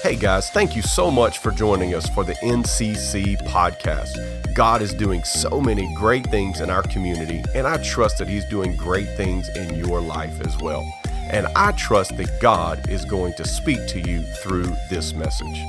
Hey guys, thank you so much for joining us for the NCC podcast. God is doing so many great things in our community, and I trust that He's doing great things in your life as well. And I trust that God is going to speak to you through this message.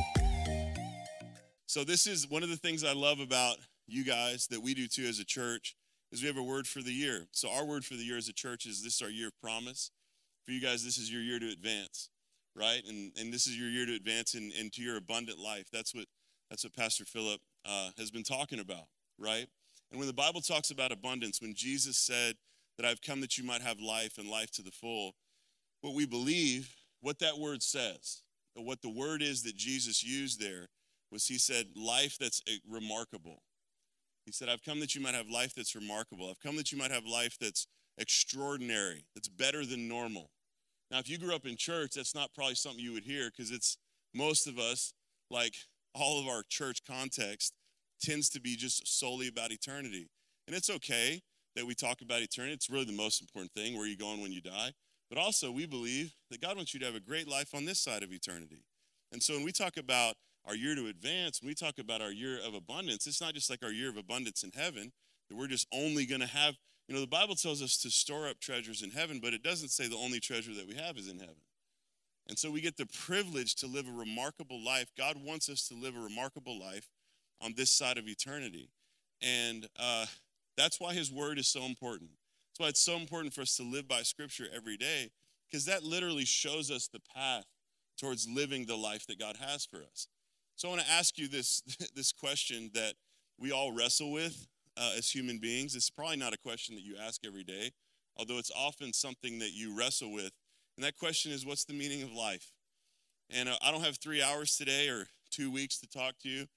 So this is one of the things I love about you guys that we do too as a church is we have a word for the year. So our word for the year as a church is this is our year of promise. For you guys, this is your year to advance, right? And this is your year to advance into your abundant life. That's what Pastor Philip has been talking about, right? And when the Bible talks about abundance, when Jesus said that I've come that you might have life and life to the full, what we believe, what that word says, what the word is that Jesus used there was he said life that's remarkable. He said, I've come that you might have life that's remarkable. I've come that you might have life that's extraordinary, that's better than normal. Now, if you grew up in church, that's not probably something you would hear because it's most of us, like all of our church context, tends to be just solely about eternity. And it's okay that we talk about eternity. It's really the most important thing, where are you going when you die? But also, we believe that God wants you to have a great life on this side of eternity. And so when we talk about our year to advance, when we talk about our year of abundance, it's not just like our year of abundance in heaven, that we're just only going to have. You know, the Bible tells us to store up treasures in heaven, but it doesn't say the only treasure that we have is in heaven. And so we get the privilege to live a remarkable life. God wants us to live a remarkable life on this side of eternity. And that's why his word is so important. That's why it's so important for us to live by Scripture every day, because that literally shows us the path towards living the life that God has for us. So I want to ask you this question that we all wrestle with as human beings. It's probably not a question that you ask every day, although it's often something that you wrestle with. And that question is, what's the meaning of life? And I don't have 3 hours today or 2 weeks to talk to you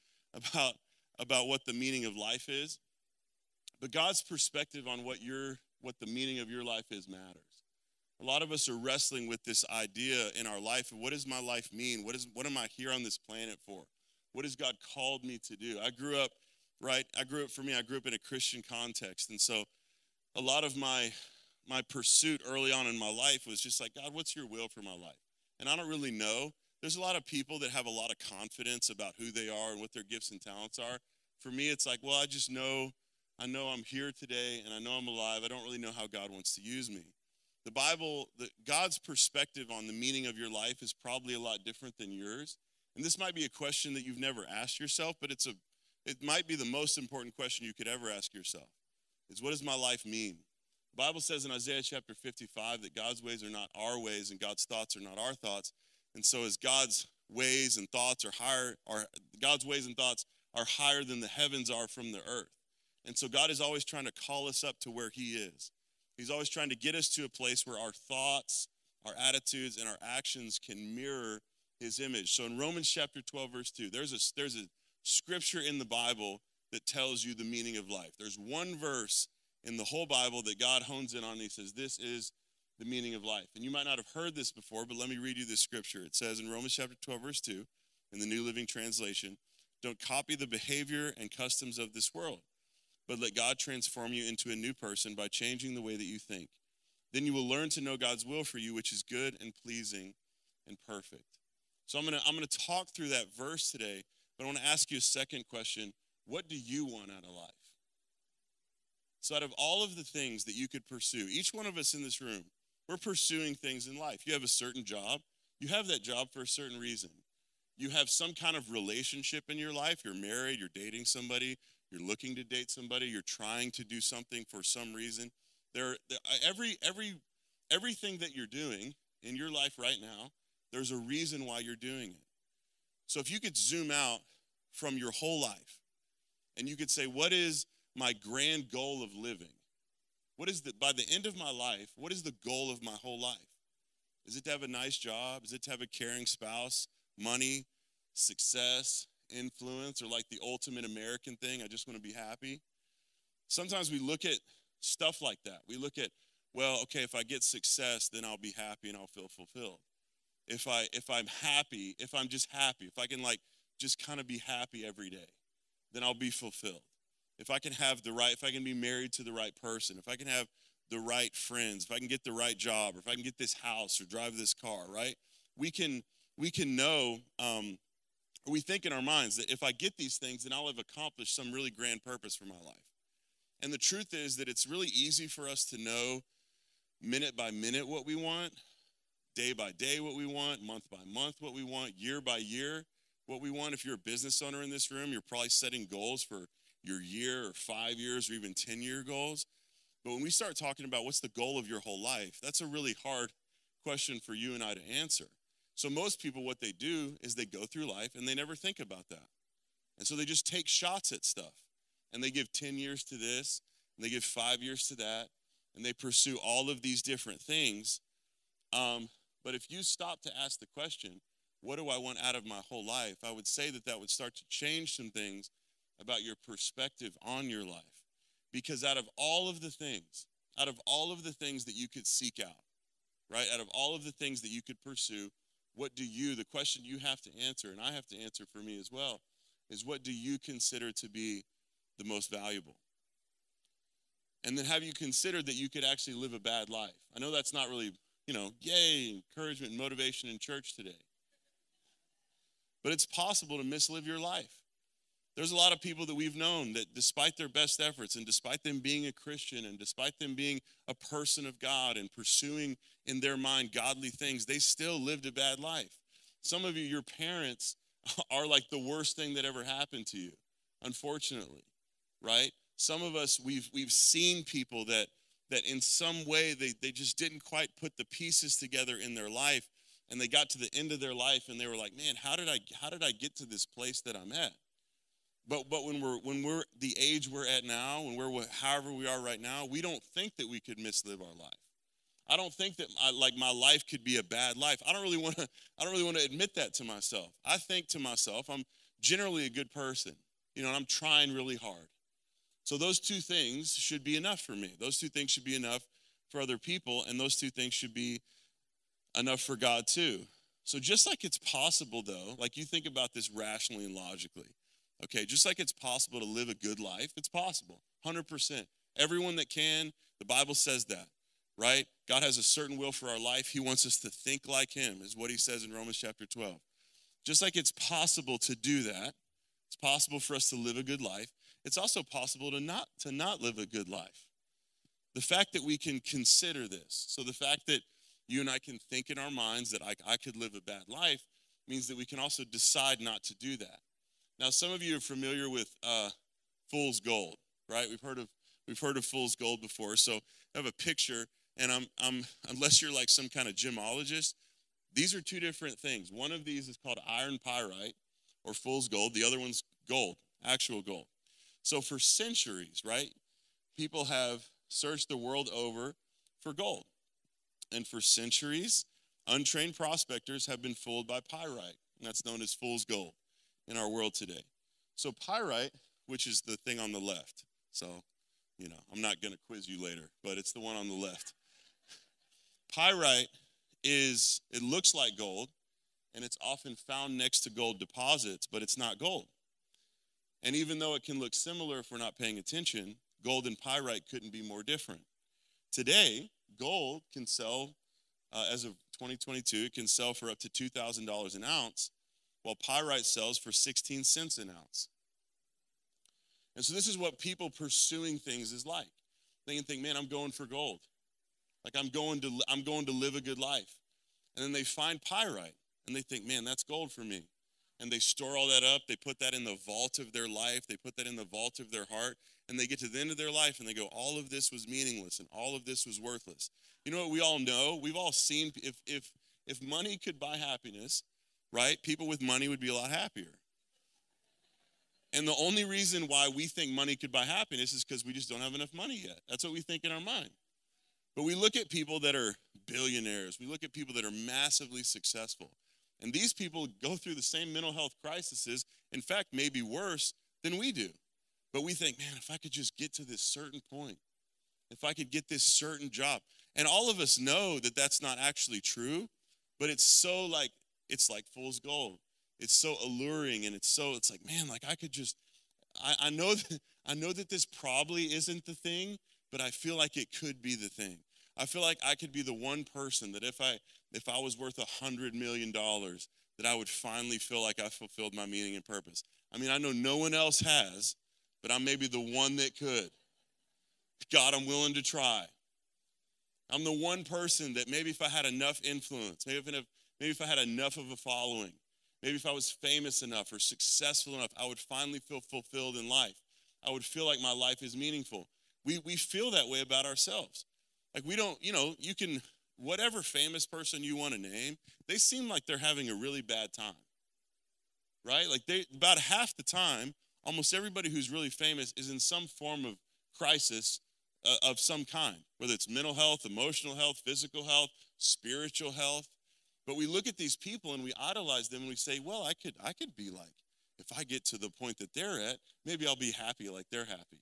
about what the meaning of life is. But God's perspective on what the meaning of your life is matters. A lot of us are wrestling with this idea in our life of what does my life mean? What am I here on this planet for? What has God called me to do? I grew up in a Christian context. And so a lot of my pursuit early on in my life was just like, God, what's your will for my life? And I don't really know. There's a lot of people that have a lot of confidence about who they are and what their gifts and talents are. For me, it's like, well, I know I'm here today and I know I'm alive. I don't really know how God wants to use me. God's perspective on the meaning of your life is probably a lot different than yours. And this might be a question that you've never asked yourself, but it might be the most important question you could ever ask yourself, is what does my life mean? The Bible says in Isaiah chapter 55 that God's ways are not our ways and God's thoughts are not our thoughts. And so as God's ways and thoughts are higher than the heavens are from the earth. And so God is always trying to call us up to where he is. He's always trying to get us to a place where our thoughts, our attitudes, and our actions can mirror his image. So in Romans chapter 12, verse 2, there's a scripture in the Bible that tells you the meaning of life. There's one verse in the whole Bible that God hones in on, and he says, this is the meaning of life. And you might not have heard this before, but let me read you this scripture. It says in Romans chapter 12, verse 2, in the New Living Translation, don't copy the behavior and customs of this world, but let God transform you into a new person by changing the way that you think. Then you will learn to know God's will for you, which is good and pleasing and perfect. So I'm gonna talk through that verse today, but I want to ask you a second question. What do you want out of life? So out of all of the things that you could pursue, each one of us in this room, we're pursuing things in life. You have a certain job. You have that job for a certain reason. You have some kind of relationship in your life. You're married, you're dating somebody, you're looking to date somebody, you're trying to do something for some reason. Everything that you're doing in your life right now, there's a reason why you're doing it. So if you could zoom out from your whole life and you could say, what is my grand goal of living? By the end of my life, what is the goal of my whole life? Is it to have a nice job? Is it to have a caring spouse, money, success, influence, or like the ultimate American thing, I just want to be happy? Sometimes we look at stuff like that. We look at, well, okay, if I get success, then I'll be happy and I'll feel fulfilled. If I'm happy, if I'm just happy, if I can just kind of be happy every day, then I'll be fulfilled. If I can be married to the right person, if I can have the right friends, if I can get the right job, or if I can get this house or drive this car, right? We can we can know, or we think in our minds that if I get these things, then I'll have accomplished some really grand purpose for my life. And the truth is that it's really easy for us to know minute by minute what we want, day by day what we want, month by month what we want, year by year what we want. If you're a business owner in this room, you're probably setting goals for your year or 5 years or even 10-year goals. But when we start talking about what's the goal of your whole life, that's a really hard question for you and I to answer. So most people, what they do is they go through life and they never think about that. And so they just take shots at stuff. And they give 10 years to this, and they give 5 years to that, and they pursue all of these different things. But if you stop to ask the question, what do I want out of my whole life? I would say that would start to change some things about your perspective on your life. Because out of all of the things that you could seek out, right? Out of all of the things that you could pursue, the question you have to answer, and I have to answer for me as well, is what do you consider to be the most valuable? And then have you considered that you could actually live a bad life? I know that's not really, yay, encouragement and motivation in church today. But it's possible to mislive your life. There's a lot of people that we've known that despite their best efforts and despite them being a Christian and despite them being a person of God and pursuing in their mind godly things, they still lived a bad life. Some of you, your parents are like the worst thing that ever happened to you, unfortunately, right? Some of us, we've seen people that in some way they just didn't quite put the pieces together in their life, and they got to the end of their life and they were like, man, how did I get to this place that I'm at? But when we're the age we're at now, when we're however we are right now, we don't think that we could mislive our life. I don't think that my life could be a bad life. I don't really want to admit that to myself. I think to myself, I'm generally a good person, and I'm trying really hard. So those two things should be enough for me. Those two things should be enough for other people, and those two things should be enough for God too. So just like it's possible, though, like you think about this rationally and logically, okay, just like it's possible to live a good life, it's possible, 100%. Everyone that can, the Bible says that, right? God has a certain will for our life. He wants us to think like him, is what he says in Romans chapter 12. Just like it's possible to do that, it's possible for us to live a good life. It's also possible to not live a good life. The fact that we can consider this, so the fact that you and I can think in our minds that I could live a bad life means that we can also decide not to do that. Now, some of you are familiar with fool's gold, right? We've heard of fool's gold before. So I have a picture, and I'm unless you're like some kind of gemologist, these are two different things. One of these is called iron pyrite or fool's gold. The other one's gold, actual gold. So for centuries, right, people have searched the world over for gold. And for centuries, untrained prospectors have been fooled by pyrite, and that's known as fool's gold in our world today. So pyrite, which is the thing on the left. So, I'm not going to quiz you later, but it's the one on the left. Pyrite it looks like gold, and it's often found next to gold deposits, but it's not gold. And even though it can look similar if we're not paying attention, gold and pyrite couldn't be more different. Today, gold can sell, as of 2022, it can sell for up to $2,000 an ounce, while pyrite sells for 16 cents an ounce. And so this is what people pursuing things is like. They can think, man, I'm going for gold. Like I'm going to live a good life. And then they find pyrite, and they think, man, that's gold for me. And they store all that up. They put that in the vault of their life. They put that in the vault of their heart. And they get to the end of their life, and they go, all of this was meaningless, and all of this was worthless. You know what we all know? We've all seen, if money could buy happiness, right? People with money would be a lot happier. And the only reason why we think money could buy happiness is because we just don't have enough money yet. That's what we think in our mind. But we look at people that are billionaires. We look at people that are massively successful. And these people go through the same mental health crises, in fact, maybe worse than we do. But we think, man, if I could just get to this certain point, if I could get this certain job. And all of us know that that's not actually true, but it's like fool's gold. It's so alluring, and it's like, man, like I could just, I know that this probably isn't the thing, but I feel like it could be the thing. I feel like I could be the one person that if I was worth $100 million, that I would finally feel like I fulfilled my meaning and purpose. I mean, I know no one else has, but I'm maybe the one that could. God, I'm willing to try. I'm the one person that maybe if I had enough influence, maybe if I had enough of a following, maybe if I was famous enough or successful enough, I would finally feel fulfilled in life. I would feel like my life is meaningful. We feel that way about ourselves. Like we don't, you can, whatever famous person you want to name, they seem like they're having a really bad time, right? Like about half the time, almost everybody who's really famous is in some form of crisis of some kind, whether it's mental health, emotional health, physical health, spiritual health. But we look at these people and we idolize them and we say, well, I could be like, if I get to the point that they're at, maybe I'll be happy like they're happy.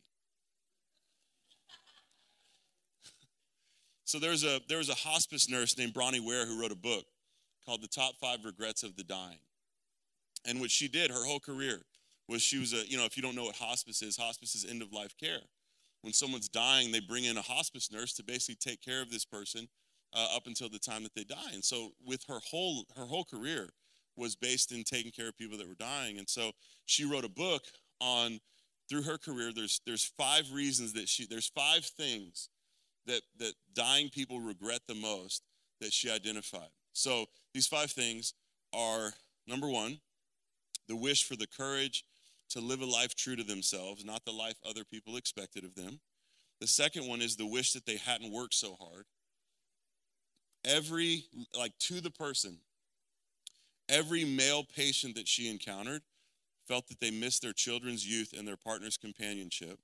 So there was a hospice nurse named Bronnie Ware who wrote a book called The Top 5 Regrets of the Dying. And what she did her whole career was she was if you don't know what hospice is end-of-life care. When someone's dying, they bring in a hospice nurse to basically take care of this person up until the time that they die. And so with her whole career was based in taking care of people that were dying. And so she wrote a book on, through her career, there's 5 reasons there's 5 things that dying people regret the most that she identified. So these 5 things are, number 1, the wish for the courage to live a life true to themselves, not the life other people expected of them. The second one is the wish that they hadn't worked so hard. To the person, every male patient that she encountered felt that they missed their children's youth and their partner's companionship.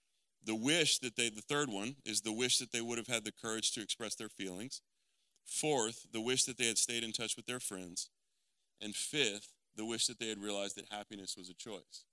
The third one is the wish that they would have had the courage to express their feelings. 4th, the wish that they had stayed in touch with their friends. And 5th, the wish that they had realized that happiness was a choice.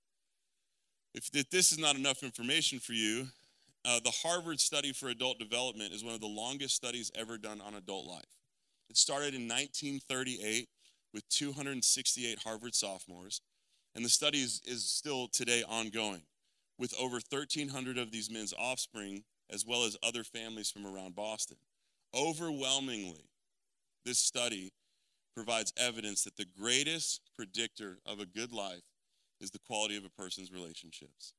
If this is not enough information for you, the Harvard Study for Adult Development is one of the longest studies ever done on adult life. It started in 1938 with 268 Harvard sophomores, and the study is still today ongoing, with over 1,300 of these men's offspring, as well as other families from around Boston. Overwhelmingly, this study provides evidence that the greatest predictor of a good life is the quality of a person's relationships.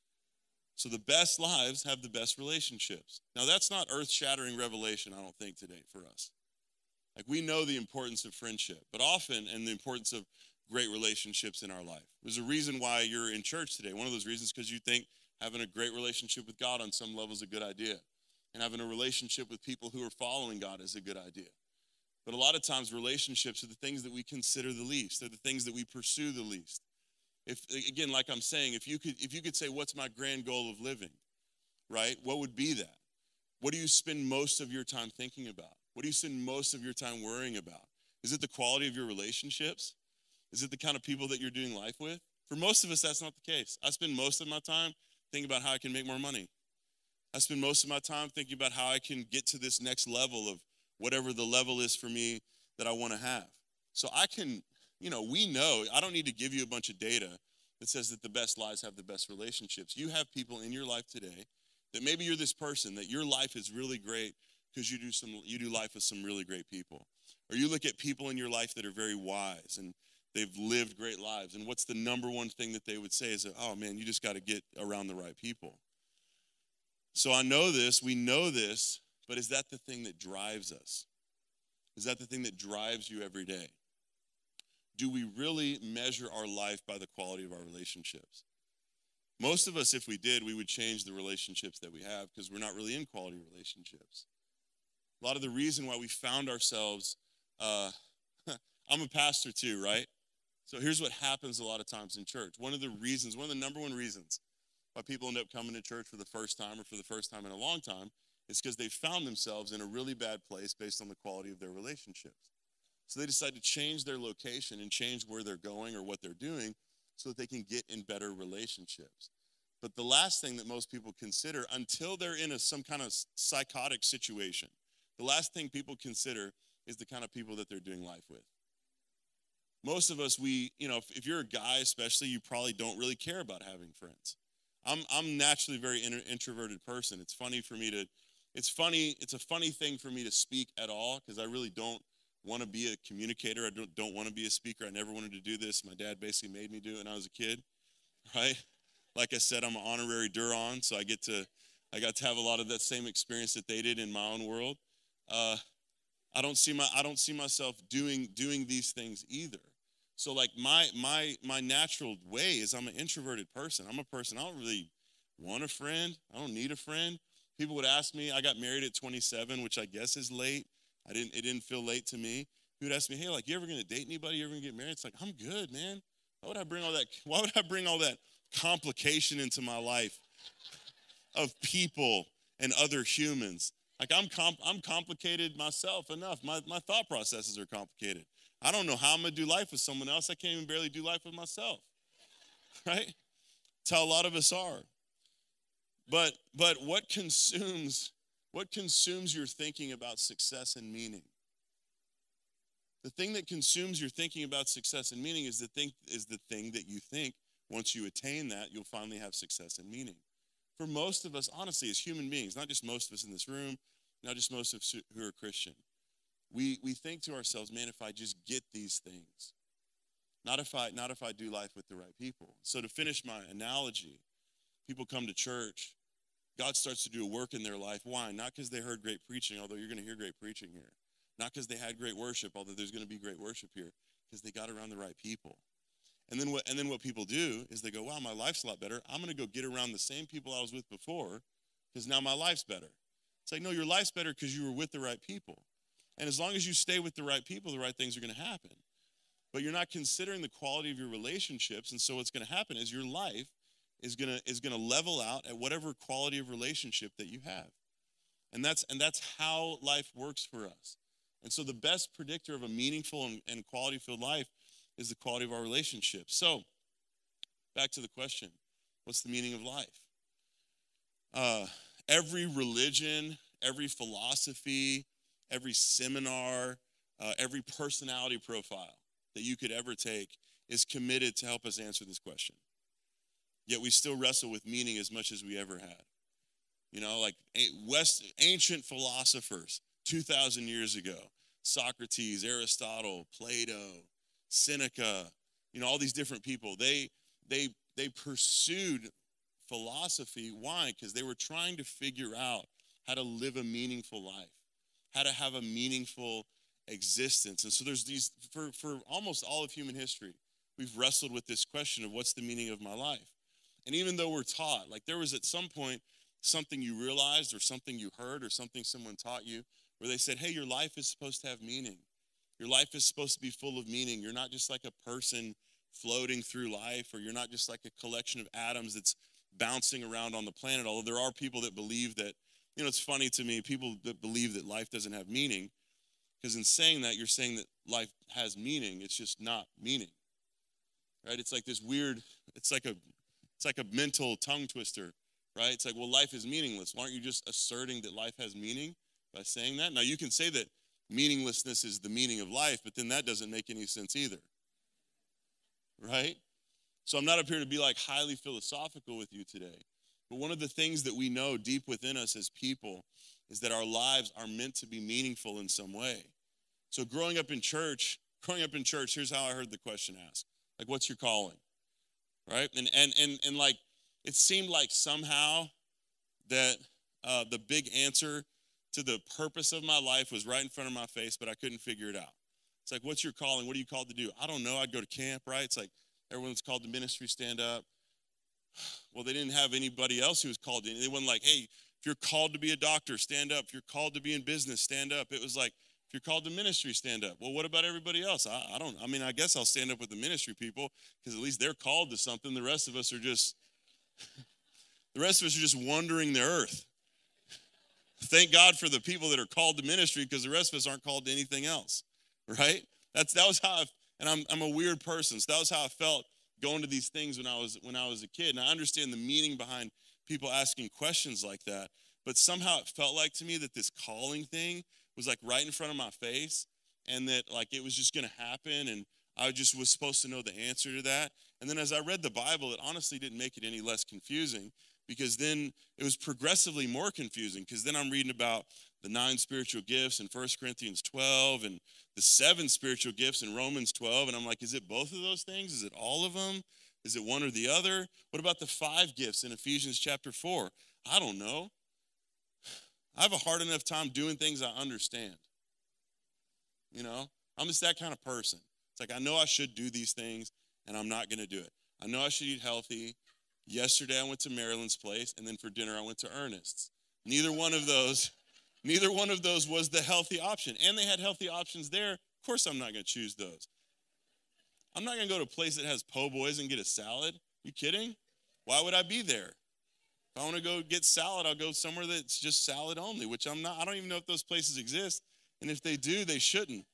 So the best lives have the best relationships. Now, that's not earth-shattering revelation, I don't think, today for us. Like, we know the importance of friendship, but often, and the importance of great relationships in our life. There's a reason why you're in church today. One of those reasons because you think having a great relationship with God on some level is a good idea. And having a relationship with people who are following God is a good idea. But a lot of times, relationships are the things that we consider the least. They're the things that we pursue the least. Again, like I'm saying, if you could say, what's my grand goal of living, right? What would be that? What do you spend most of your time thinking about? What do you spend most of your time worrying about? Is it the quality of your relationships? Is it the kind of people that you're doing life with? For most of us, that's not the case. I spend most of my time thinking about how I can make more money. I spend most of my time thinking about how I can get to this next level of whatever the level is for me that I want to have. So I can, we know, I don't need to give you a bunch of data that says that the best lives have the best relationships. You have people in your life today that maybe you're this person, that your life is really great because you do life with some really great people. Or you look at people in your life that are very wise and they've lived great lives. And what's the number one thing that they would say is that, oh man, you just got to get around the right people. So I know this, we know this, but is that the thing that drives us? Is that the thing that drives you every day? Do we really measure our life by the quality of our relationships? Most of us, if we did, we would change the relationships that we have because we're not really in quality relationships. A lot of the reason why we found ourselves, I'm a pastor too, right? So here's what happens a lot of times in church. One of the number one reasons why people end up coming to church for the first time or for the first time in a long time is because they found themselves in a really bad place based on the quality of their relationships. So they decide to change their location and change where they're going or what they're doing so that they can get in better relationships. But the last thing that most people consider until they're in some kind of psychotic situation, the last thing people consider is the kind of people that they're doing life with. Most of us, if you're a guy especially, you probably don't really care about having friends. I'm naturally a very introverted person. It's a funny thing for me to speak at all because I really don't want to be a communicator. I don't want to be a speaker. I never wanted to do this. My dad basically made me do it when I was a kid, right? Like I said, I'm an honorary Duron, so I got to have a lot of that same experience that they did in my own world. I don't see myself doing these things either. So like my natural way is I'm an introverted person. I'm a person, I don't really want a friend. I don't need a friend. People would ask me, I got married at 27, which I guess is late. It didn't feel late to me. People would ask me, hey, like, you ever gonna date anybody? You ever gonna get married? It's like, I'm good, man. Why would I bring all that complication into my life of people and other humans? Like I'm complicated myself enough. My thought processes are complicated. I don't know how I'm gonna do life with someone else. I can't even barely do life with myself, right? That's how a lot of us are. But what consumes your thinking about success and meaning? The thing that consumes your thinking about success and meaning is the thing that you think once you attain that, you'll finally have success and meaning. For most of us, honestly, as human beings, not just most of us in this room, not just most of us who are Christian, we think to ourselves, man, if I just get these things, not if I do life with the right people. So to finish my analogy, people come to church, God starts to do a work in their life. Why? Not because they heard great preaching, although you're going to hear great preaching here. Not because they had great worship, although there's going to be great worship here, because they got around the right people. And then what people do is they go, wow, my life's a lot better. I'm going to go get around the same people I was with before because now my life's better. It's like, no, your life's better because you were with the right people. And as long as you stay with the right people, the right things are going to happen. But you're not considering the quality of your relationships, and so what's going to happen is your life is going to level out at whatever quality of relationship that you have. And that's how life works for us. And so the best predictor of a meaningful and quality-filled life is the quality of our relationships. So back to the question, what's the meaning of life? Every religion, every philosophy, every seminar, every personality profile that you could ever take is committed to help us answer this question. Yet we still wrestle with meaning as much as we ever had. You know, like ancient philosophers 2,000 years ago, Socrates, Aristotle, Plato, Seneca, you know, all these different people, they pursued philosophy. Why? Because they were trying to figure out how to live a meaningful life, how to have a meaningful existence. And so there's these, for almost all of human history, we've wrestled with this question of what's the meaning of my life? And even though we're taught, like there was at some point something you realized or something you heard or something someone taught you where they said, hey, your life is supposed to have meaning. Your life is supposed to be full of meaning. You're not just like a person floating through life, or you're not just like a collection of atoms that's bouncing around on the planet. Although there are people that believe that, you know, it's funny to me, people that believe that life doesn't have meaning, because in saying that, you're saying that life has meaning. It's just not meaning, right? It's like this weird, it's like a mental tongue twister, right? It's like, well, life is meaningless. Well, aren't you just asserting that life has meaning by saying that? Now, you can say that meaninglessness is the meaning of life, but then that doesn't make any sense either, right? So I'm not up here to be like highly philosophical with you today, but one of the things that we know deep within us as people is that our lives are meant to be meaningful in some way. So growing up in church, here's how I heard the question asked. Like, what's your calling? Right? And like, it seemed like somehow that the big answer to the purpose of my life was right in front of my face, but I couldn't figure it out. It's like, what's your calling? What are you called to do? I don't know. I'd go to camp, right? It's like, everyone's called to ministry, stand up. Well, they didn't have anybody else who was called in. They weren't like, hey, if you're called to be a doctor, stand up. If you're called to be in business, stand up. It was like, if you're called to ministry, stand up. Well, what about everybody else? I guess I'll stand up with the ministry people because at least they're called to something. The rest of us are just wandering the earth. Thank God for the people that are called to ministry because the rest of us aren't called to anything else, right? That was how, I'm a weird person, so that was how I felt going to these things when I was a kid. And I understand the meaning behind people asking questions like that, but somehow it felt like to me that this calling thing was like right in front of my face, and that like it was just going to happen, and I just was supposed to know the answer to that. And then as I read the Bible, it honestly didn't make it any less confusing, because then it was progressively more confusing, because then I'm reading about the 9 spiritual gifts in 1 Corinthians 12 and the 7 spiritual gifts in Romans 12. And I'm like, is it both of those things? Is it all of them? Is it one or the other? What about the 5 gifts in Ephesians chapter 4? I don't know. I have a hard enough time doing things I understand. You know, I'm just that kind of person. It's like, I know I should do these things, and I'm not going to do it. I know I should eat healthy. Yesterday I went to Marilyn's place, and then for dinner I went to Ernest's. Neither one of those was the healthy option. And they had healthy options there. Of course I'm not going to choose those. I'm not going to go to a place that has po' boys and get a salad. You kidding? Why would I be there? If I want to go get salad, I'll go somewhere that's just salad only, which I'm not. I don't even know if those places exist. And if they do, they shouldn't.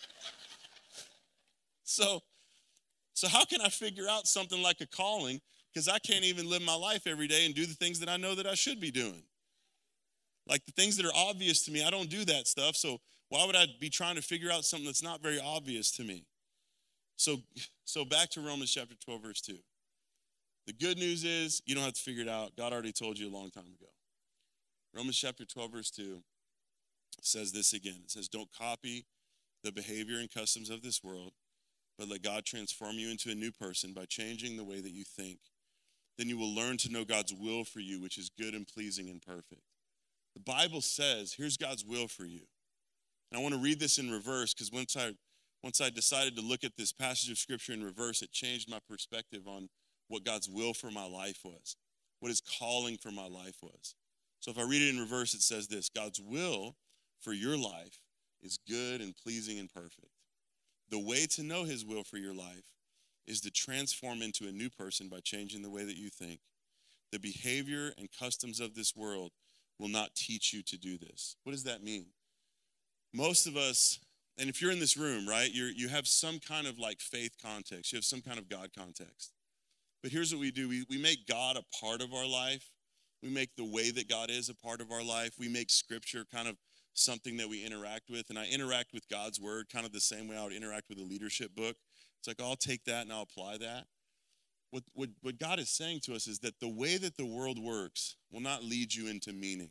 So how can I figure out something like a calling? Because I can't even live my life every day and do the things that I know that I should be doing. Like the things that are obvious to me, I don't do that stuff. So why would I be trying to figure out something that's not very obvious to me? So back to Romans chapter 12, verse 2. The good news is you don't have to figure it out. God already told you a long time ago. Romans chapter 12, verse 2 says this again. It says, don't copy the behavior and customs of this world, but let God transform you into a new person by changing the way that you think. Then you will learn to know God's will for you, which is good and pleasing and perfect. The Bible says, here's God's will for you. And I want to read this in reverse because once I decided to look at this passage of Scripture in reverse, it changed my perspective on what God's will for my life was, what his calling for my life was. So if I read it in reverse, it says this: God's will for your life is good and pleasing and perfect. The way to know his will for your life is to transform into a new person by changing the way that you think. The behavior and customs of this world will not teach you to do this. What does that mean? Most of us, and if you're in this room, right, you have some kind of like faith context. You have some kind of God context. But here's what we do. We make God a part of our life. We make the way that God is a part of our life. We make Scripture kind of something that we interact with. And I interact with God's word kind of the same way I would interact with a leadership book. It's like, I'll take that and I'll apply that. What God is saying to us is that the way that the world works will not lead you into meaning.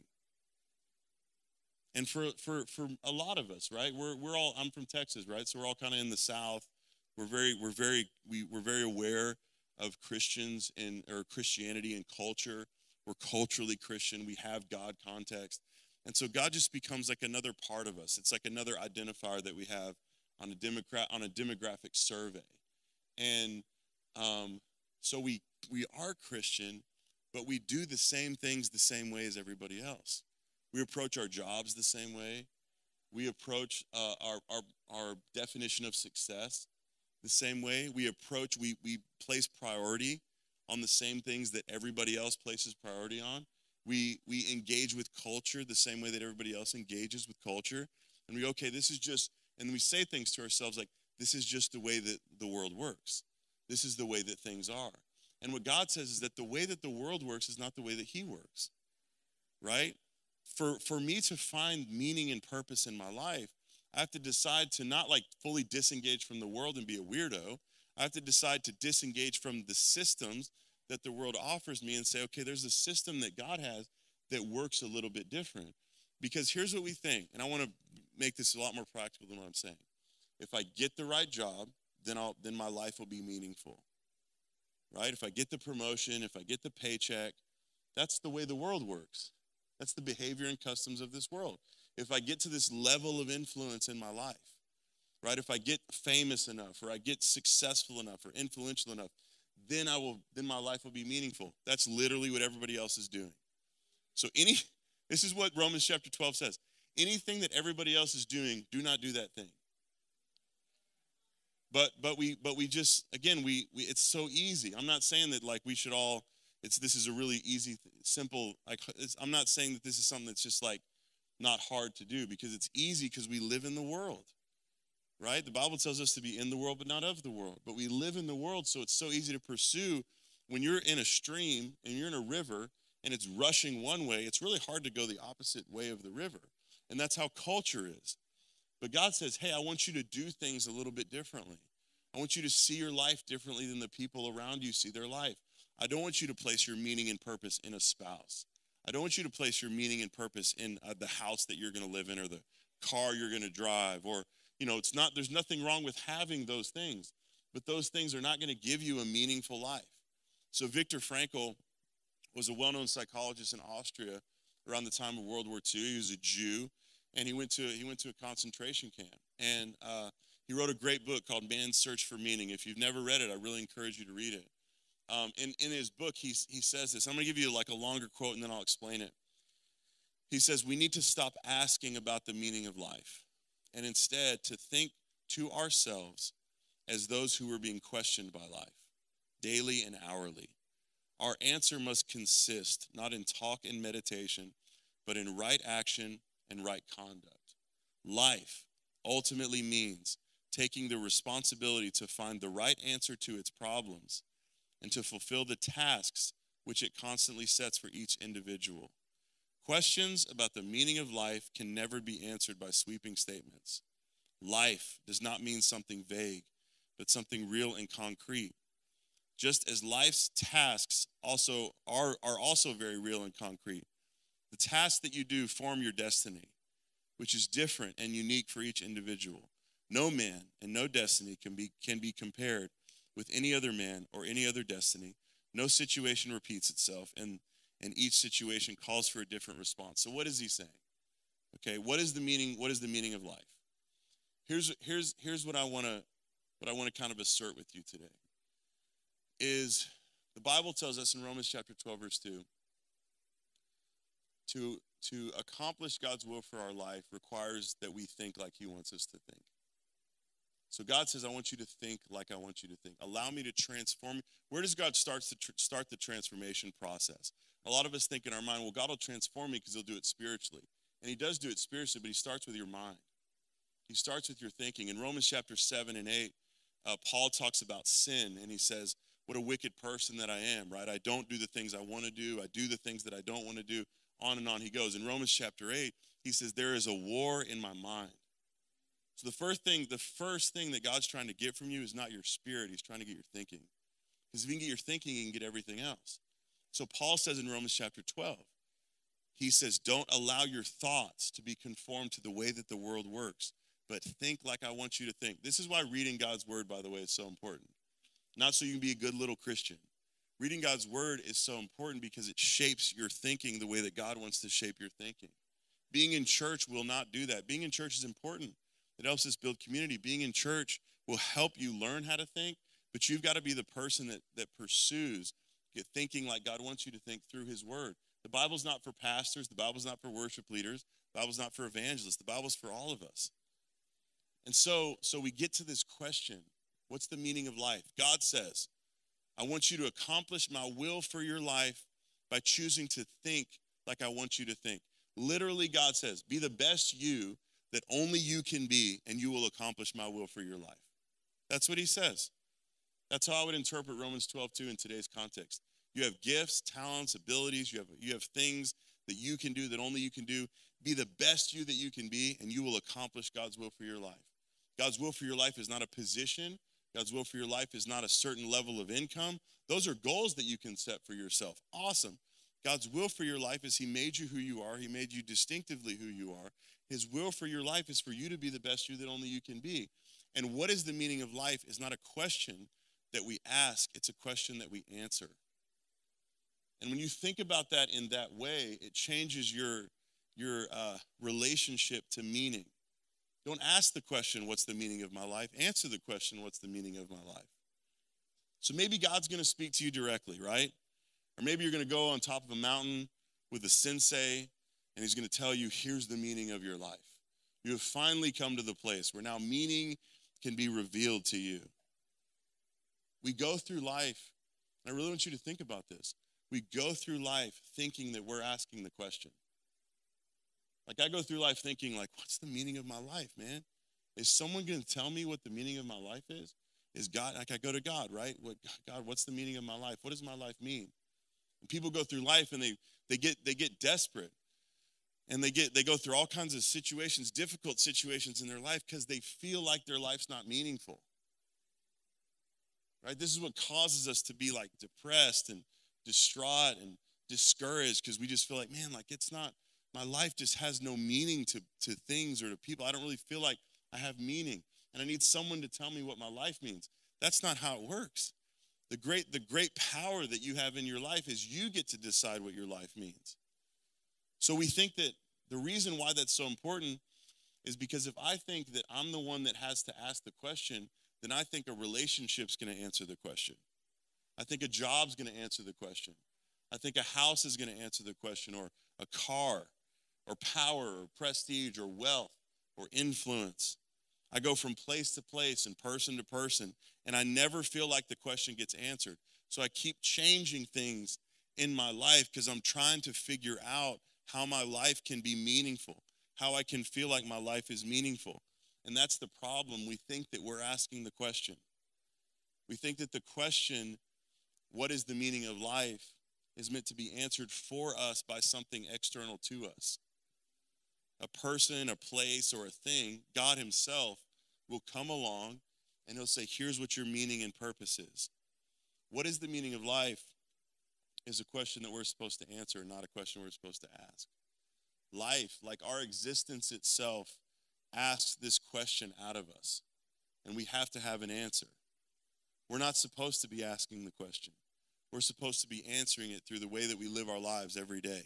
And for a lot of us, right? We're all, I'm from Texas, right? So we're all kind of in the South. We're very aware of Christians or Christianity and culture. We're culturally Christian. We have God context. And so God just becomes like another part of us. It's like another identifier that we have on a demographic survey. And so we are Christian, but we do the same things the same way as everybody else. We approach our jobs the same way. We approach our definition of success the same way. We place priority on the same things that everybody else places priority on. We engage with culture the same way that everybody else engages with culture. And and we say things to ourselves like, this is just the way that the world works. This is the way that things are. And what God says is that the way that the world works is not the way that he works, right? For me to find meaning and purpose in my life, I have to decide to not like fully disengage from the world and be a weirdo. I have to decide to disengage from the systems that the world offers me and say, okay, there's a system that God has that works a little bit different. Because here's what we think, and I want to make this a lot more practical than what I'm saying. If I get the right job, then my life will be meaningful, right? If I get the promotion, if I get the paycheck, that's the way the world works. That's the behavior and customs of this world. If I get to this level of influence in my life, right? If I get famous enough, or I get successful enough, or influential enough, then my life will be meaningful. That's literally what everybody else is doing. So this is what Romans chapter 12 says. Anything that everybody else is doing, do not do that thing. But we just, again, it's so easy. I'm not saying that like we should all, this is a really easy, simple, like I'm not saying that this is something that's just like not hard to do, because it's easy because we live in the world, right? The Bible tells us to be in the world but not of the world. But we live in the world, so it's so easy to pursue. When you're in a stream and you're in a river and it's rushing one way, it's really hard to go the opposite way of the river. And that's how culture is. But God says, hey, I want you to do things a little bit differently. I want you to see your life differently than the people around you see their life. I don't want you to place your meaning and purpose in a spouse. I don't want you to place your meaning and purpose in the house that you're going to live in or the car you're going to drive, or, there's nothing wrong with having those things, but those things are not going to give you a meaningful life. So Viktor Frankl was a well-known psychologist in Austria around the time of World War II. He was a Jew, and he went to a concentration camp. And he wrote a great book called Man's Search for Meaning. If you've never read it, I really encourage you to read it. In his book, he says this. I'm going to give you like a longer quote, and then I'll explain it. He says, we need to stop asking about the meaning of life, and instead to think to ourselves as those who are being questioned by life, daily and hourly. Our answer must consist not in talk and meditation, but in right action and right conduct. Life ultimately means taking the responsibility to find the right answer to its problems and to fulfill the tasks which it constantly sets for each individual. Questions about the meaning of life can never be answered by sweeping statements. Life does not mean something vague, but something real and concrete. Just as life's tasks also are also very real and concrete. The tasks that you do form your destiny, which is different and unique for each individual. No man and no destiny can be compared with any other man or any other destiny. No situation repeats itself, and each situation calls for a different response. So what is he saying? Okay, what is the meaning of life? Here's what I want to kind of assert with you today. Is the Bible tells us in Romans chapter 12, verse 2, to accomplish God's will for our life requires that we think like he wants us to think. So God says, I want you to think like I want you to think. Allow me to transform you. Where does God start the transformation process? A lot of us think in our mind, well, God will transform me because he'll do it spiritually. And he does do it spiritually, but he starts with your mind. He starts with your thinking. In Romans chapter 7 and 8, Paul talks about sin, and he says, what a wicked person that I am, right? I don't do the things I want to do. I do the things that I don't want to do. On and on he goes. In Romans chapter 8, he says, there is a war in my mind. So the first thing that God's trying to get from you is not your spirit. He's trying to get your thinking. Because if you can get your thinking, you can get everything else. So Paul says in Romans chapter 12, he says, don't allow your thoughts to be conformed to the way that the world works, but think like I want you to think. This is why reading God's word, by the way, is so important. Not so you can be a good little Christian. Reading God's word is so important because it shapes your thinking the way that God wants to shape your thinking. Being in church will not do that. Being in church is important. It helps us build community. Being in church will help you learn how to think, but you've got to be the person that pursues thinking like God wants you to think through his word. The Bible's not for pastors. The Bible's not for worship leaders. The Bible's not for evangelists. The Bible's for all of us. And so we get to this question, what's the meaning of life? God says, I want you to accomplish my will for your life by choosing to think like I want you to think. Literally, God says, be the best you that only you can be, and you will accomplish my will for your life. That's what he says. That's how I would interpret Romans 12:2 in today's context. You have gifts, talents, abilities. You have things that you can do that only you can do. Be the best you that you can be, and you will accomplish God's will for your life. God's will for your life is not a position. God's will for your life is not a certain level of income. Those are goals that you can set for yourself. Awesome. God's will for your life is he made you who you are. He made you distinctively who you are. His will for your life is for you to be the best you that only you can be. And what is the meaning of life is not a question that we ask. It's a question that we answer. And when you think about that in that way, it changes your relationship to meaning. Don't ask the question, what's the meaning of my life? Answer the question, what's the meaning of my life? So maybe God's going to speak to you directly, right? Or maybe you're going to go on top of a mountain with a sensei, and he's going to tell you, here's the meaning of your life. You have finally come to the place where now meaning can be revealed to you. We go through life, and I really want you to think about this. We go through life thinking that we're asking the question. Like I go through life thinking like, what's the meaning of my life, man? Is someone going to tell me what the meaning of my life is? Is God, like I go to God, right? God, what's the meaning of my life? What does my life mean? And people go through life and they get desperate. And they go through all kinds of situations, difficult situations in their life because they feel like their life's not meaningful. Right? This is what causes us to be like depressed and distraught and discouraged because we just feel like, man, like it's not, my life just has no meaning to things or to people. I don't really feel like I have meaning, and I need someone to tell me what my life means. That's not how it works. The great power that you have in your life is you get to decide what your life means. So we think that the reason why that's so important is because if I think that I'm the one that has to ask the question, then I think a relationship's going to answer the question. I think a job's going to answer the question. I think a house is going to answer the question, or a car, or power, or prestige, or wealth, or influence. I go from place to place and person to person, and I never feel like the question gets answered. So I keep changing things in my life because I'm trying to figure out how my life can be meaningful, how I can feel like my life is meaningful. And that's the problem. We think that we're asking the question. We think that the question, what is the meaning of life, is meant to be answered for us by something external to us. A person, a place, or a thing, God himself will come along and he'll say, here's what your meaning and purpose is. What is the meaning of life is a question that we're supposed to answer, not a question we're supposed to ask. Life, like our existence itself, asks this question out of us, and we have to have an answer. We're not supposed to be asking the question. We're supposed to be answering it through the way that we live our lives every day.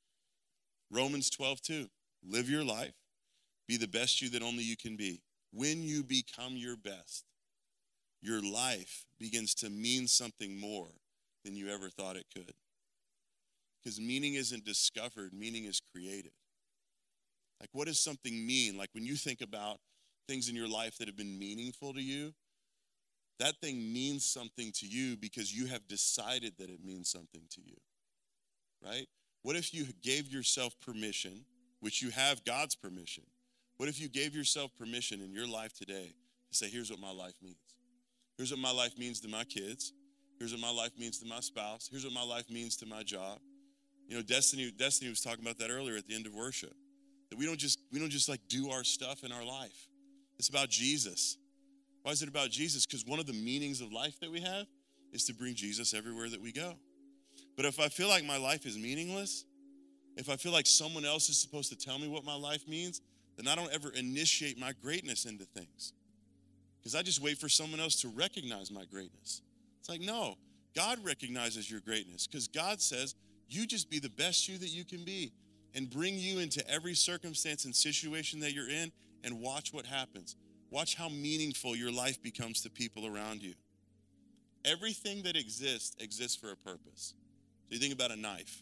Romans 12:2, live your life, be the best you that only you can be. When you become your best, your life begins to mean something more than you ever thought it could. Because meaning isn't discovered, meaning is created. Like, what does something mean? Like, when you think about things in your life that have been meaningful to you, that thing means something to you because you have decided that it means something to you, right? What if you gave yourself permission, which you have God's permission? What if you gave yourself permission in your life today to say, here's what my life means. Here's what my life means to my kids. Here's what my life means to my spouse. Here's what my life means to my job. You know, Destiny was talking about that earlier at the end of worship. That we don't just like do our stuff in our life. It's about Jesus. Why is it about Jesus? Because one of the meanings of life that we have is to bring Jesus everywhere that we go. But if I feel like my life is meaningless, if I feel like someone else is supposed to tell me what my life means, then I don't ever initiate my greatness into things. Because I just wait for someone else to recognize my greatness. It's like, no, God recognizes your greatness because God says, you just be the best you that you can be and bring you into every circumstance and situation that you're in and watch what happens. Watch how meaningful your life becomes to people around you. Everything that exists for a purpose. So you think about a knife.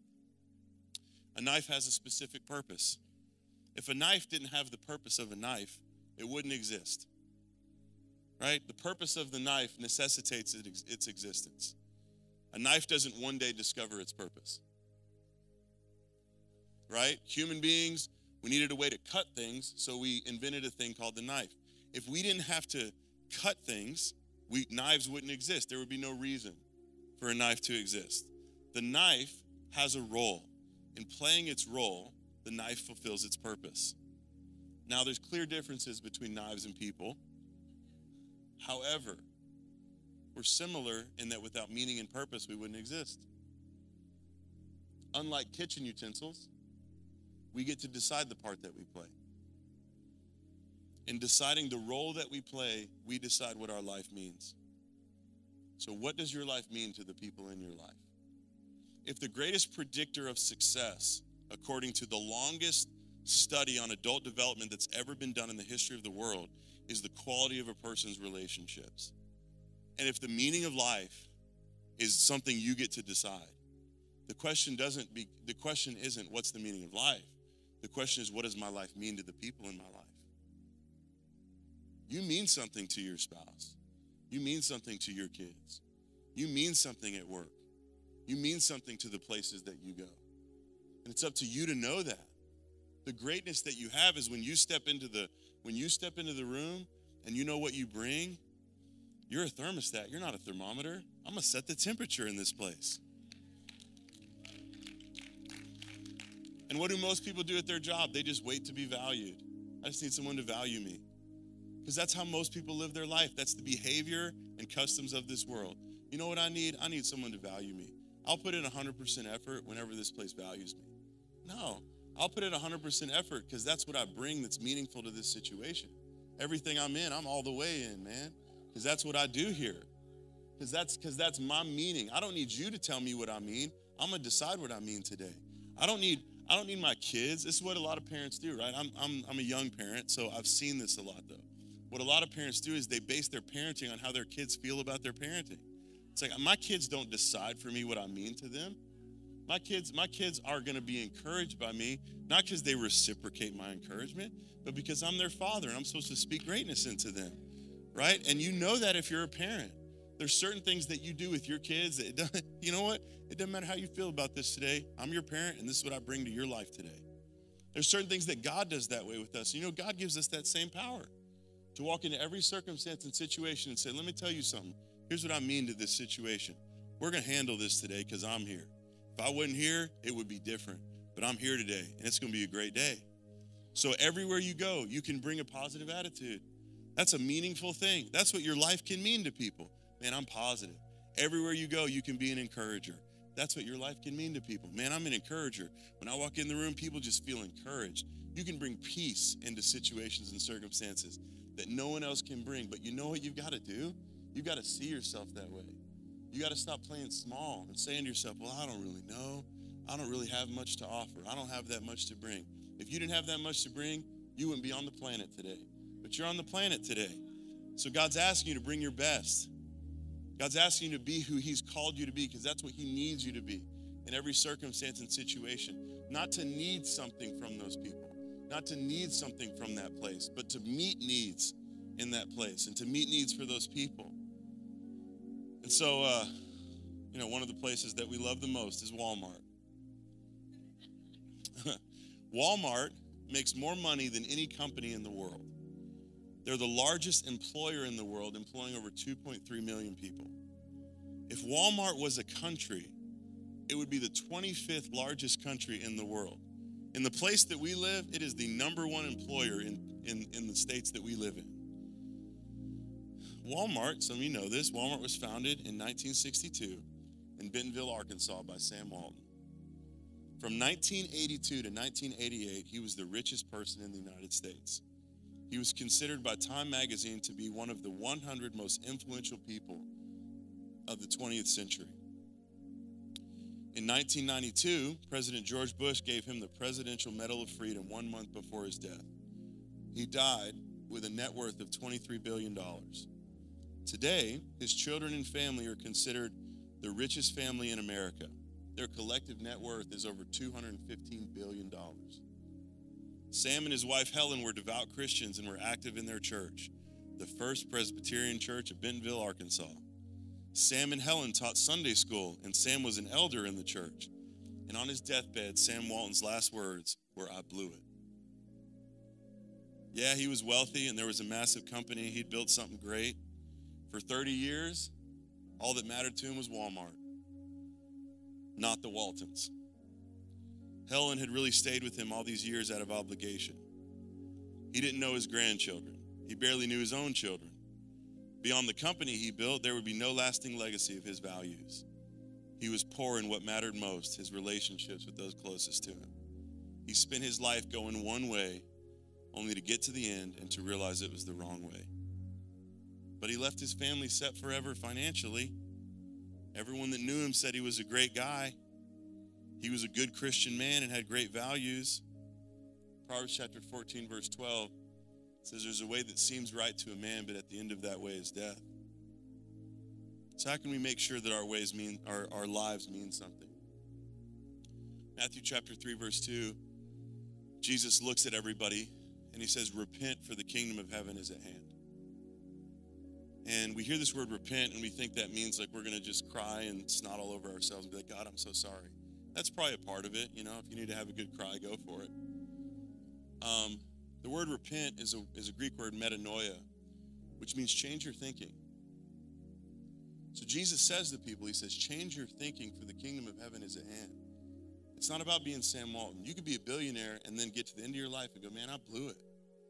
A knife has a specific purpose. If a knife didn't have the purpose of a knife, it wouldn't exist. Right? The purpose of the knife necessitates its existence. A knife doesn't one day discover its purpose. Right? Human beings, we needed a way to cut things, so we invented a thing called the knife. If we didn't have to cut things, knives wouldn't exist. There would be no reason for a knife to exist. The knife has a role. In playing its role, the knife fulfills its purpose. Now, there's clear differences between knives and people. However, we're similar in that without meaning and purpose, we wouldn't exist. Unlike kitchen utensils, we get to decide the part that we play. In deciding the role that we play, we decide what our life means. So what does your life mean to the people in your life? If the greatest predictor of success, according to the longest study on adult development that's ever been done in the history of the world, is the quality of a person's relationships. And if the meaning of life is something you get to decide, the question isn't what's the meaning of life. The question is, what does my life mean to the people in my life? You mean something to your spouse. You mean something to your kids. You mean something at work. You mean something to the places that you go. And it's up to you to know that. The greatness that you have is when you step into the room and you know what you bring, you're a thermostat. You're not a thermometer. I'm going to set the temperature in this place. And what do most people do at their job? They just wait to be valued. I just need someone to value me. Because that's how most people live their life. That's the behavior and customs of this world. You know what I need? I need someone to value me. I'll put in 100% effort whenever this place values me. No, I'll put in 100% effort because that's what I bring that's meaningful to this situation. Everything I'm in, I'm all the way in, man, because that's what I do here. Because that's my meaning. I don't need you to tell me what I mean. I'm gonna decide what I mean today. I don't need my kids. This is what a lot of parents do, right? I'm a young parent, so I've seen this a lot though. What a lot of parents do is they base their parenting on how their kids feel about their parenting. It's like my kids don't decide for me what I mean to them. My kids are gonna be encouraged by me, not because they reciprocate my encouragement, but because I'm their father and I'm supposed to speak greatness into them, right? And you know that if you're a parent. There's certain things that you do with your kids that you know what? It doesn't matter how you feel about this today. I'm your parent, and this is what I bring to your life today. There's certain things that God does that way with us. You know, God gives us that same power to walk into every circumstance and situation and say, let me tell you something. Here's what I mean to this situation. We're going to handle this today because I'm here. If I wasn't here, it would be different. But I'm here today, and it's going to be a great day. So everywhere you go, you can bring a positive attitude. That's a meaningful thing. That's what your life can mean to people. Man, I'm positive. Everywhere you go, you can be an encourager. That's what your life can mean to people. Man, I'm an encourager. When I walk in the room, people just feel encouraged. You can bring peace into situations and circumstances that no one else can bring. But you know what you've got to do? You've got to see yourself that way. You got to stop playing small and saying to yourself, well, I don't really know. I don't really have much to offer. I don't have that much to bring. If you didn't have that much to bring, you wouldn't be on the planet today. But you're on the planet today. So God's asking you to bring your best. God's asking you to be who he's called you to be because that's what he needs you to be in every circumstance and situation. Not to need something from those people, not to need something from that place, but to meet needs in that place and to meet needs for those people. And so, one of the places that we love the most is Walmart. Walmart makes more money than any company in the world. They're the largest employer in the world, employing over 2.3 million people. If Walmart was a country, it would be the 25th largest country in the world. In the place that we live, it is the number one employer in the states that we live in. Walmart, some of you know this, Walmart was founded in 1962 in Bentonville, Arkansas by Sam Walton. From 1982 to 1988, he was the richest person in the United States. He was considered by Time magazine to be one of the 100 most influential people of the 20th century. In 1992, President George Bush gave him the Presidential Medal of Freedom 1 month before his death. He died with a net worth of $23 billion. Today, his children and family are considered the richest family in America. Their collective net worth is over $215 billion. Sam and his wife Helen were devout Christians and were active in their church, the First Presbyterian Church of Bentonville, Arkansas. Sam and Helen taught Sunday school, and Sam was an elder in the church. And on his deathbed, Sam Walton's last words were, "I blew it." Yeah, he was wealthy, and there was a massive company. He'd built something great. For 30 years, all that mattered to him was Walmart, not the Waltons. Helen had really stayed with him all these years out of obligation. He didn't know his grandchildren. He barely knew his own children. Beyond the company he built, there would be no lasting legacy of his values. He was poor in what mattered most, his relationships with those closest to him. He spent his life going one way, only to get to the end and to realize it was the wrong way. But he left his family set forever financially. Everyone that knew him said he was a great guy. He was a good Christian man and had great values. Proverbs chapter 14, verse 12 says there's a way that seems right to a man, but at the end of that way is death. So how can we make sure that our lives mean something? Matthew chapter 3, verse 2, Jesus looks at everybody and he says, repent, for the kingdom of heaven is at hand. And we hear this word repent and we think that means like we're going to just cry and snot all over ourselves and be like, God, I'm so sorry. That's probably a part of it. You know, if you need to have a good cry, go for it. The word repent is a Greek word, metanoia, which means change your thinking. So Jesus says to people, he says, change your thinking, for the kingdom of heaven is at hand. It's not about being Sam Walton. You could be a billionaire and then get to the end of your life and go, man, I blew it.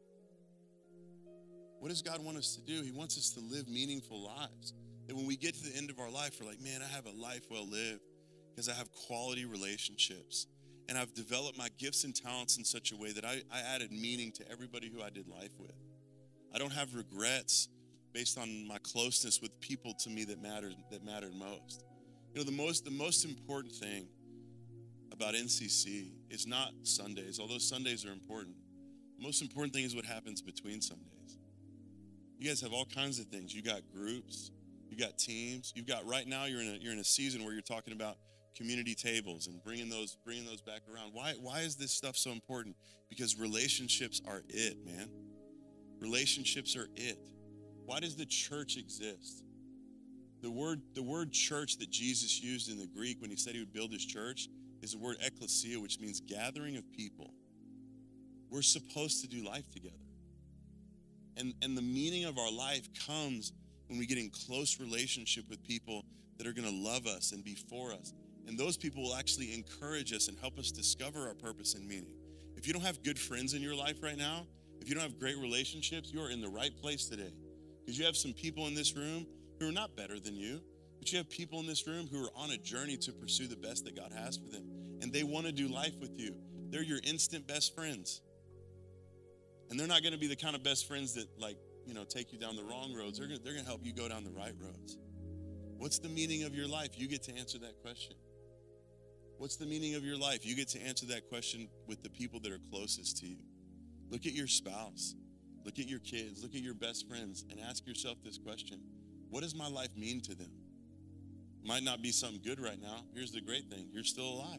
What does God want us to do? He wants us to live meaningful lives. That when we get to the end of our life, we're like, man, I have a life well lived. because I have quality relationships. And I've developed my gifts and talents in such a way that I added meaning to everybody who I did life with. I don't have regrets based on my closeness with people to me that mattered most. You know, the most important thing about NCC is not Sundays, although Sundays are important. The most important thing is what happens between Sundays. You guys have all kinds of things. You got groups, you got teams. You've got, right now you're in a season where you're talking about community tables and bringing those back around. Why is this stuff so important? Because relationships are it, man. Relationships are it. Why does the church exist? The word church that Jesus used in the Greek when he said he would build his church is the word ekklesia, which means gathering of people. We're supposed to do life together. And the meaning of our life comes when we get in close relationship with people that are going to love us and be for us. And those people will actually encourage us and help us discover our purpose and meaning. If you don't have good friends in your life right now, if you don't have great relationships, you are in the right place today. Because you have some people in this room who are not better than you, but you have people in this room who are on a journey to pursue the best that God has for them. And they want to do life with you. They're your instant best friends. And they're not going to be the kind of best friends that, take you down the wrong roads. They're going to help you go down the right roads. What's the meaning of your life? You get to answer that question. What's the meaning of your life? You get to answer that question with the people that are closest to you. Look at your spouse. Look at your kids. Look at your best friends and ask yourself this question. What does my life mean to them? Might not be something good right now. Here's the great thing. You're still alive.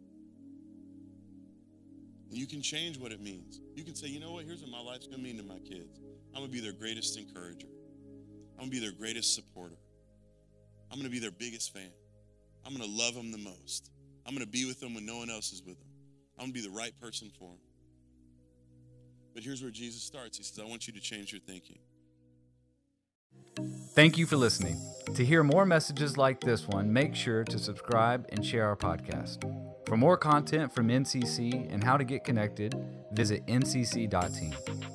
And you can change what it means. You can say, you know what? Here's what my life's going to mean to my kids. I'm going to be their greatest encourager. I'm going to be their greatest supporter. I'm going to be their biggest fan. I'm going to love them the most. I'm going to be with them when no one else is with them. I'm going to be the right person for them. But here's where Jesus starts. He says, I want you to change your thinking. Thank you for listening. To hear more messages like this one, make sure to subscribe and share our podcast. For more content from NCC and how to get connected, visit ncc.team.